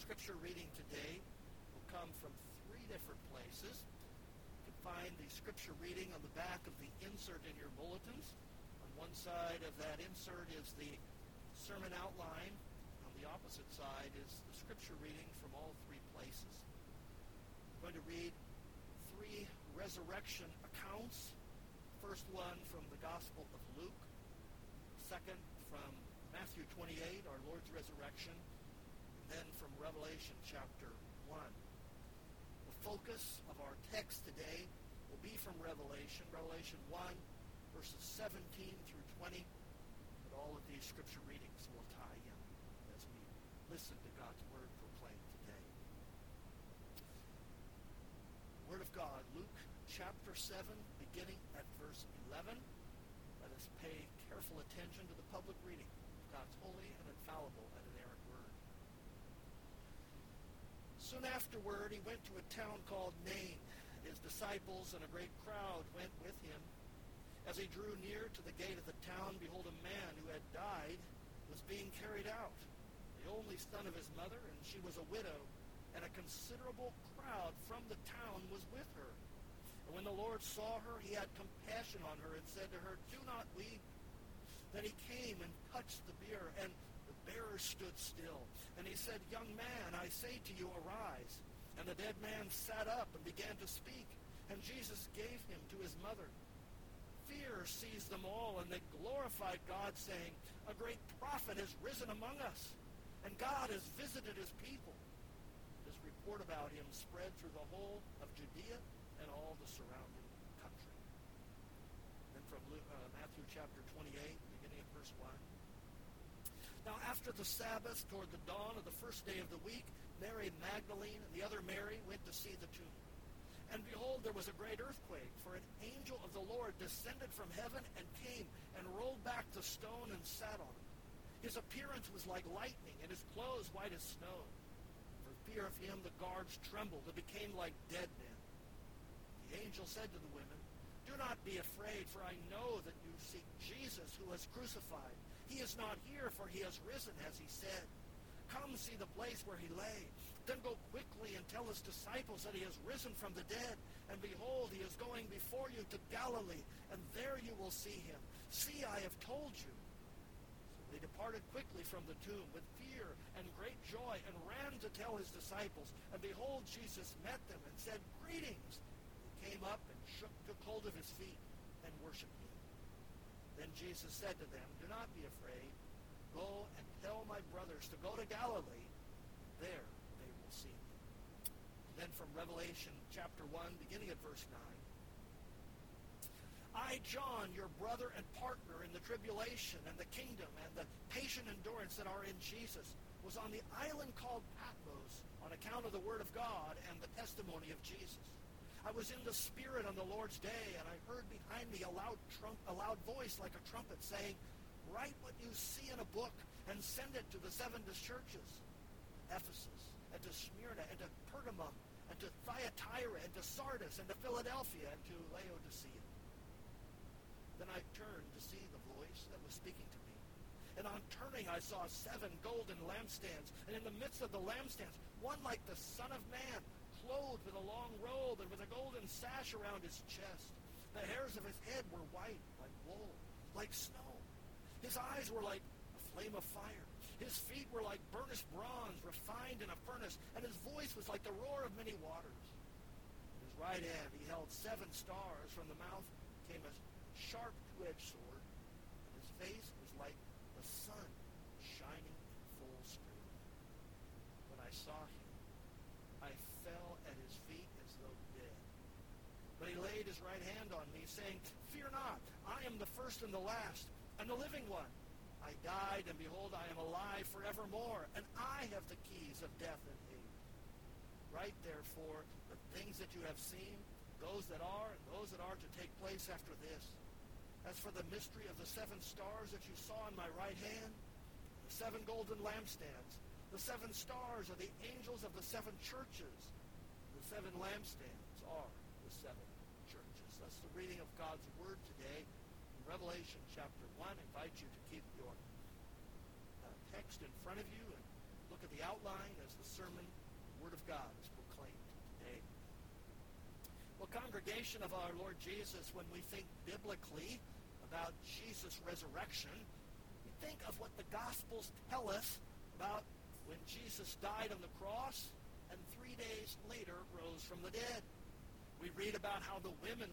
scripture reading today will come from three different places. You can find the scripture reading on the back of the insert in your bulletins. On one side of that insert is the sermon outline. On the opposite side is the scripture reading from all three places. I'm going to read three resurrection accounts. First one from the Gospel of Luke. Second from Matthew 28, our Lord's resurrection. Then from Revelation chapter 1. The focus of our text today will be from Revelation 1, verses 17 through 20. But all of these scripture readings will tie in as we listen to God's word proclaimed today. Word of God, Luke chapter 7, beginning at verse 11. Let us pay careful attention to the public reading of God's holy and infallible and inerrant word. Soon afterward, he went to a town called Nain, and his disciples and a great crowd went with him. As he drew near to the gate of the town, behold, a man who had died was being carried out, the only son of his mother, and she was a widow, and a considerable crowd from the town was with her. And when the Lord saw her, he had compassion on her and said to her, "Do not weep." Then he came and touched the bier, and the bearer stood still. And he said, "Young man, I say to you, arise." And the dead man sat up and began to speak. And Jesus gave him to his mother. Fear seized them all, and they glorified God, saying, "A great prophet has risen among us, and God has visited his people." This report about him spread through the whole of Judea and all the surrounding country. Then from Matthew chapter 28, beginning at verse 1. Now after the Sabbath, toward the dawn of the first day of the week, Mary Magdalene and the other Mary went to see the tomb. And behold, there was a great earthquake, for an angel of the Lord descended from heaven and came and rolled back the stone and sat on it. His appearance was like lightning, and his clothes white as snow. For fear of him, the guards trembled and became like dead men. The angel said to the women, "Do not be afraid, for I know that you seek Jesus who was crucified. He is not here, for he has risen, as he said. Come see the place where he lay. Then go quickly and tell his disciples that he has risen from the dead. And behold, he is going before you to Galilee, and there you will see him. See, I have told you." So they departed quickly from the tomb with fear and great joy, and ran to tell his disciples. And behold, Jesus met them and said, "Greetings." He came up and took hold of his feet and worshipped him. Then Jesus said to them, "Do not be afraid. Go and tell my brothers to go to Galilee. There they will see me." Then from Revelation chapter 1, beginning at verse 9. I, John, your brother and partner in the tribulation and the kingdom and the patient endurance that are in Jesus, was on the island called Patmos on account of the word of God and the testimony of Jesus. I was in the Spirit on the Lord's day, and I heard behind me a loud voice like a trumpet saying, "Write what you see in a book and send it to the seven churches, Ephesus, and to Smyrna, and to Pergamum, and to Thyatira, and to Sardis, and to Philadelphia, and to Laodicea." Then I turned to see the voice that was speaking to me. And on turning, I saw 7 golden lampstands, and in the midst of the lampstands, one like the Son of Man, clothed with a long robe and with a golden sash around his chest. The hairs of his head were white, like wool, like snow. His eyes were like a flame of fire. His feet were like burnished bronze, refined in a furnace, and his voice was like the roar of many waters. In his right hand he held 7 stars. From the mouth came a sharp two-edged sword, and his face was like the sun shining in full splendor. When I saw him, I fell at his feet as though dead. But he laid his right hand on me, saying, "Fear not, I am the first and the last, and the living one. I died, and behold, I am alive forevermore, and I have the keys of death and Hades. Write, therefore, the things that you have seen, those that are, and those that are to take place after this. As for the mystery of the 7 stars that you saw in my right hand, the 7 golden lampstands, the 7 stars are the angels of the 7 churches. The 7 lampstands are the 7 churches." That's the reading of God's word today in Revelation chapter 1. I invite you to keep your text in front of you and look at the outline as the sermon, the Word of God is proclaimed today. Well, congregation of our Lord Jesus, when we think biblically about Jesus' resurrection, we think of what the Gospels tell us about when Jesus died on the cross and 3 days later rose from the dead. We read about how the women